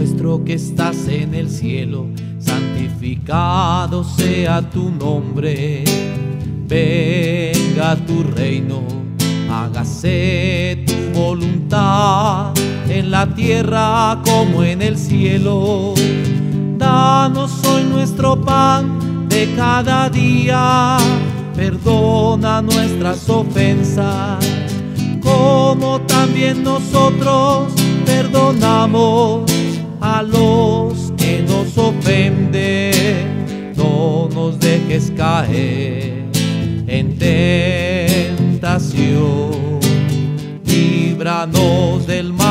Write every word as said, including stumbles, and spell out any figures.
nuestro que estás en el cielo, santificado sea tu nombre. Venga tu reino, hágase tu voluntad, en la tierra como en el cielo. Danos hoy nuestro pan de cada día, perdona nuestras ofensas, como también nosotros perdonamos a los que nos ofenden. No nos dejes caer en tentación, líbranos del mal.